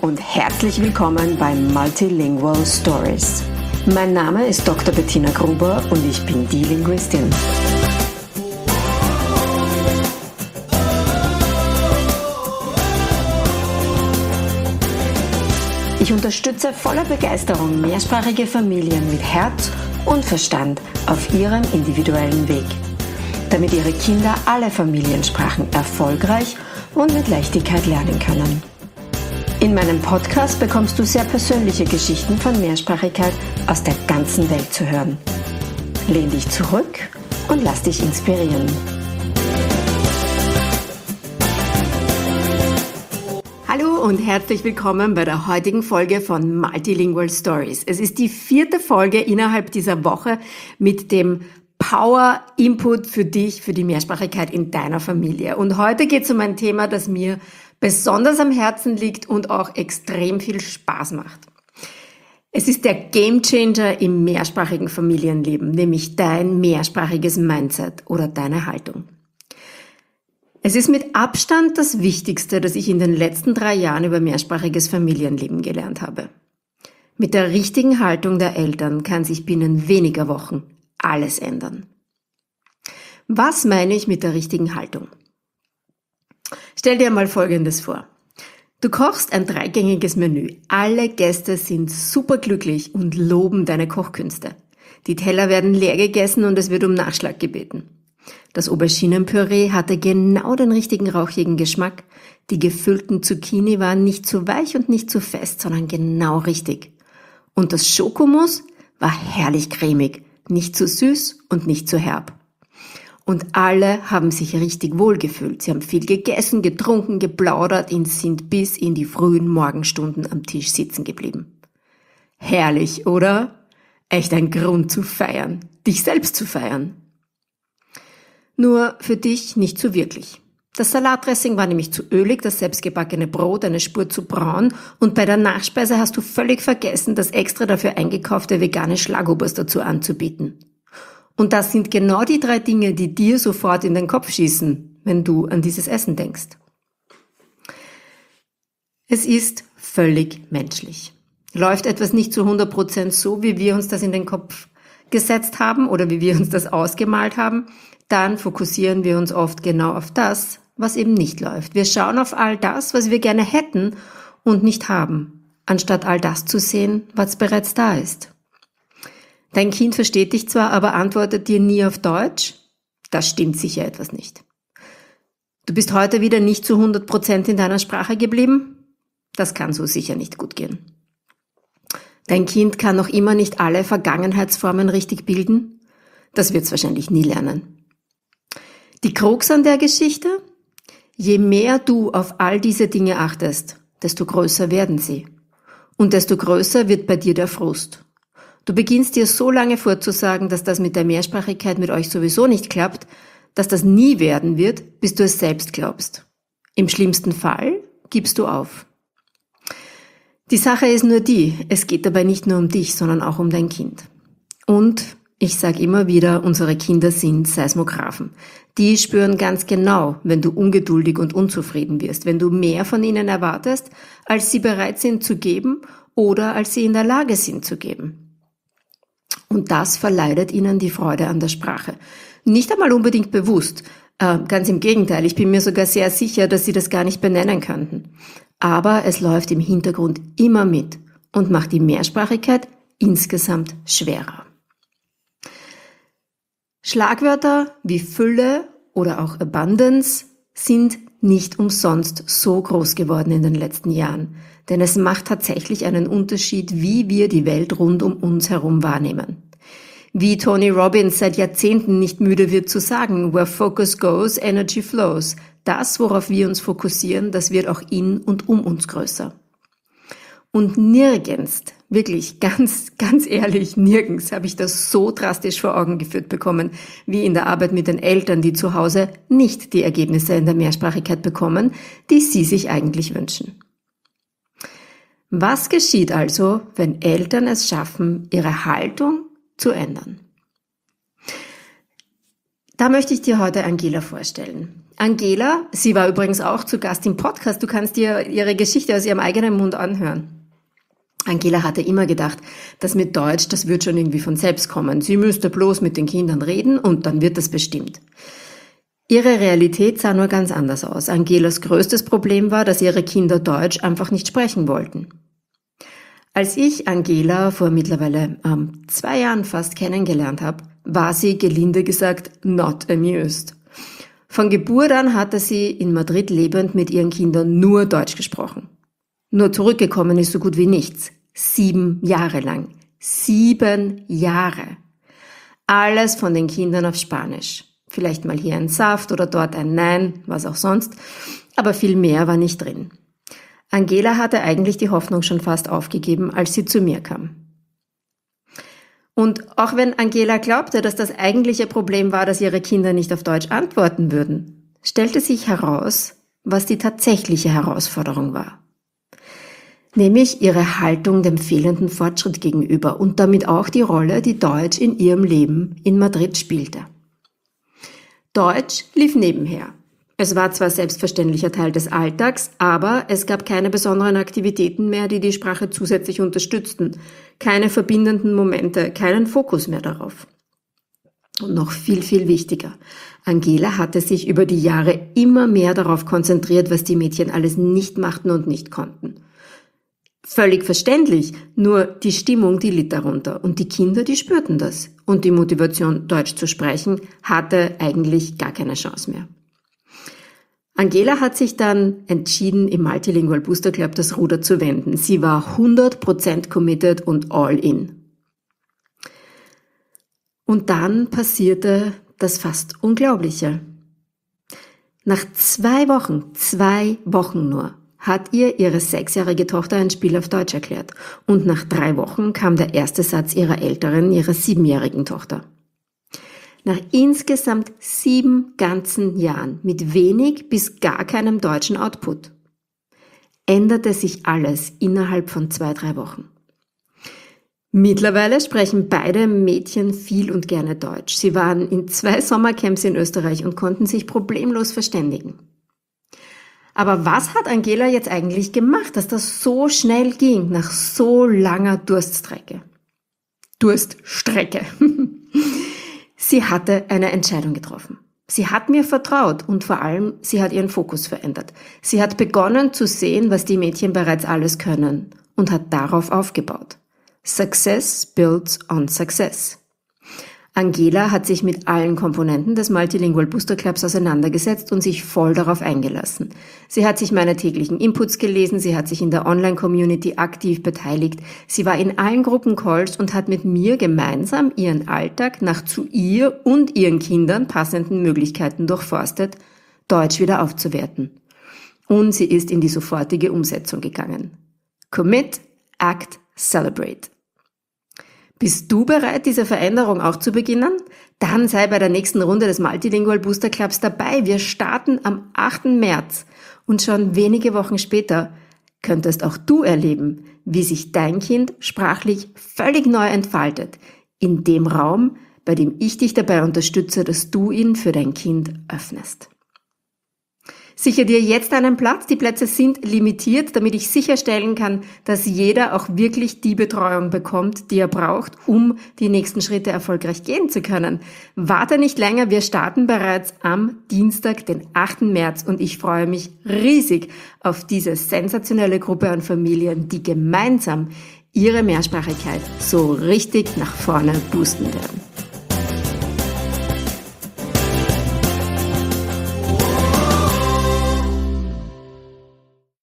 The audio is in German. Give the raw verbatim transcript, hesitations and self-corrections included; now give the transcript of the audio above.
und herzlich willkommen bei Multilingual Stories. Mein Name ist Doktor Bettina Gruber und ich bin die Linguistin. Ich unterstütze voller Begeisterung mehrsprachige Familien mit Herz und Verstand auf ihrem individuellen Weg, damit ihre Kinder alle Familiensprachen erfolgreich und mit Leichtigkeit lernen können. In meinem Podcast bekommst du sehr persönliche Geschichten von Mehrsprachigkeit aus der ganzen Welt zu hören. Lehn dich zurück und lass dich inspirieren. Hallo und herzlich willkommen bei der heutigen Folge von Multilingual Stories. Es ist die vierte Folge innerhalb dieser Woche mit dem Power Input für dich, für die Mehrsprachigkeit in deiner Familie. Und heute geht es um ein Thema, das mir besonders am Herzen liegt und auch extrem viel Spaß macht. Es ist der Gamechanger im mehrsprachigen Familienleben, nämlich dein mehrsprachiges Mindset oder deine Haltung. Es ist mit Abstand das Wichtigste, das ich in den letzten drei Jahren über mehrsprachiges Familienleben gelernt habe. Mit der richtigen Haltung der Eltern kann sich binnen weniger Wochen alles ändern. Was meine ich mit der richtigen Haltung? Stell dir mal Folgendes vor. Du kochst ein dreigängiges Menü. Alle Gäste sind superglücklich und loben deine Kochkünste. Die Teller werden leer gegessen und es wird um Nachschlag gebeten. Das Auberginenpüree hatte genau den richtigen rauchigen Geschmack. Die gefüllten Zucchini waren nicht zu weich und nicht zu fest, sondern genau richtig. Und das Schokomousse war herrlich cremig, nicht zu süß und nicht zu herb. Und alle haben sich richtig wohlgefühlt. Sie haben viel gegessen, getrunken, geplaudert und sind bis in die frühen Morgenstunden am Tisch sitzen geblieben. Herrlich, oder? Echt ein Grund zu feiern, dich selbst zu feiern. Nur für dich nicht so wirklich. Das Salatdressing war nämlich zu ölig, das selbstgebackene Brot eine Spur zu braun und bei der Nachspeise hast du völlig vergessen, das extra dafür eingekaufte vegane Schlagobers dazu anzubieten. Und das sind genau die drei Dinge, die dir sofort in den Kopf schießen, wenn du an dieses Essen denkst. Es ist völlig menschlich. Läuft etwas nicht zu hundert Prozent so, wie wir uns das in den Kopf gesetzt haben oder wie wir uns das ausgemalt haben, dann fokussieren wir uns oft genau auf das, was eben nicht läuft. Wir schauen auf all das, was wir gerne hätten und nicht haben, anstatt all das zu sehen, was bereits da ist. Dein Kind versteht dich zwar, aber antwortet dir nie auf Deutsch? Das stimmt sicher etwas nicht. Du bist heute wieder nicht zu hundert Prozent in deiner Sprache geblieben? Das kann so sicher nicht gut gehen. Dein Kind kann noch immer nicht alle Vergangenheitsformen richtig bilden? Das wird's wahrscheinlich nie lernen. Die Krux an der Geschichte? Je mehr du auf all diese Dinge achtest, desto größer werden sie. Und desto größer wird bei dir der Frust. Du beginnst dir so lange vorzusagen, dass das mit der Mehrsprachigkeit mit euch sowieso nicht klappt, dass das nie werden wird, bis du es selbst glaubst. Im schlimmsten Fall gibst du auf. Die Sache ist nur die, es geht dabei nicht nur um dich, sondern auch um dein Kind. Und ich sage immer wieder, unsere Kinder sind Seismographen. Die spüren ganz genau, wenn du ungeduldig und unzufrieden wirst, wenn du mehr von ihnen erwartest, als sie bereit sind zu geben oder als sie in der Lage sind zu geben. Und das verleidet ihnen die Freude an der Sprache. Nicht einmal unbedingt bewusst, äh, ganz im Gegenteil, ich bin mir sogar sehr sicher, dass sie das gar nicht benennen könnten. Aber es läuft im Hintergrund immer mit und macht die Mehrsprachigkeit insgesamt schwerer. Schlagwörter wie Fülle oder auch Abundance sind nicht umsonst so groß geworden in den letzten Jahren. Denn es macht tatsächlich einen Unterschied, wie wir die Welt rund um uns herum wahrnehmen. Wie Tony Robbins seit Jahrzehnten nicht müde wird zu sagen, where focus goes, energy flows. Das, worauf wir uns fokussieren, das wird auch in und um uns größer. Und nirgends, wirklich ganz, ganz ehrlich, nirgends habe ich das so drastisch vor Augen geführt bekommen, wie in der Arbeit mit den Eltern, die zu Hause nicht die Ergebnisse in der Mehrsprachigkeit bekommen, die sie sich eigentlich wünschen. Was geschieht also, wenn Eltern es schaffen, ihre Haltung zu ändern? Da möchte ich dir heute Angela vorstellen. Angela, sie war übrigens auch zu Gast im Podcast, du kannst dir ihre Geschichte aus ihrem eigenen Mund anhören. Angela hatte immer gedacht, dass mit Deutsch, das wird schon irgendwie von selbst kommen. Sie müsste bloß mit den Kindern reden und dann wird das bestimmt. Ihre Realität sah nur ganz anders aus. Angelas größtes Problem war, dass ihre Kinder Deutsch einfach nicht sprechen wollten. Als ich Angela vor mittlerweile ähm, zwei Jahren fast kennengelernt habe, war sie gelinde gesagt not amused. Von Geburt an hatte sie in Madrid lebend mit ihren Kindern nur Deutsch gesprochen. Nur zurückgekommen ist so gut wie nichts. Sieben Jahre lang. Sieben Jahre. Alles von den Kindern auf Spanisch. Vielleicht mal hier ein Saft oder dort ein Nein, was auch sonst. Aber viel mehr war nicht drin. Angela hatte eigentlich die Hoffnung schon fast aufgegeben, als sie zu mir kam. Und auch wenn Angela glaubte, dass das eigentliche Problem war, dass ihre Kinder nicht auf Deutsch antworten würden, stellte sich heraus, was die tatsächliche Herausforderung war. Nämlich ihre Haltung dem fehlenden Fortschritt gegenüber und damit auch die Rolle, die Deutsch in ihrem Leben in Madrid spielte. Deutsch lief nebenher. Es war zwar selbstverständlicher Teil des Alltags, aber es gab keine besonderen Aktivitäten mehr, die die Sprache zusätzlich unterstützten, keine verbindenden Momente, keinen Fokus mehr darauf. Und noch viel, viel wichtiger. Angela hatte sich über die Jahre immer mehr darauf konzentriert, was die Mädchen alles nicht machten und nicht konnten. Völlig verständlich, nur die Stimmung, die litt darunter und die Kinder, die spürten das. Und die Motivation, Deutsch zu sprechen, hatte eigentlich gar keine Chance mehr. Angela hat sich dann entschieden, im Multilingual Booster Club das Ruder zu wenden. Sie war hundert Prozent committed und all in. Und dann passierte das fast Unglaubliche. Nach zwei Wochen, zwei Wochen nur, hat ihr ihre sechsjährige Tochter ein Spiel auf Deutsch erklärt. Und nach drei Wochen kam der erste Satz ihrer älteren, ihrer siebenjährigen Tochter. Nach insgesamt sieben ganzen Jahren mit wenig bis gar keinem deutschen Output änderte sich alles innerhalb von zwei, drei Wochen. Mittlerweile sprechen beide Mädchen viel und gerne Deutsch. Sie waren in zwei Sommercamps in Österreich und konnten sich problemlos verständigen. Aber was hat Angela jetzt eigentlich gemacht, dass das so schnell ging, nach so langer Durststrecke? Durststrecke. Sie hatte eine Entscheidung getroffen. Sie hat mir vertraut und vor allem, sie hat ihren Fokus verändert. Sie hat begonnen zu sehen, was die Mädchen bereits alles können und hat darauf aufgebaut. Success builds on success. Angela hat sich mit allen Komponenten des Multilingual Booster Clubs auseinandergesetzt und sich voll darauf eingelassen. Sie hat sich meine täglichen Inputs gelesen, sie hat sich in der Online-Community aktiv beteiligt, sie war in allen Gruppencalls und hat mit mir gemeinsam ihren Alltag nach zu ihr und ihren Kindern passenden Möglichkeiten durchforstet, Deutsch wieder aufzuwerten. Und sie ist in die sofortige Umsetzung gegangen. Commit, act, celebrate. Bist du bereit, diese Veränderung auch zu beginnen? Dann sei bei der nächsten Runde des Multilingual Booster Clubs dabei. Wir starten am achten März und schon wenige Wochen später könntest auch du erleben, wie sich dein Kind sprachlich völlig neu entfaltet, in dem Raum, bei dem ich dich dabei unterstütze, dass du ihn für dein Kind öffnest. Sichere dir jetzt einen Platz. Die Plätze sind limitiert, damit ich sicherstellen kann, dass jeder auch wirklich die Betreuung bekommt, die er braucht, um die nächsten Schritte erfolgreich gehen zu können. Warte nicht länger, wir starten bereits am Dienstag, den achten März und ich freue mich riesig auf diese sensationelle Gruppe an Familien, die gemeinsam ihre Mehrsprachigkeit so richtig nach vorne boosten werden.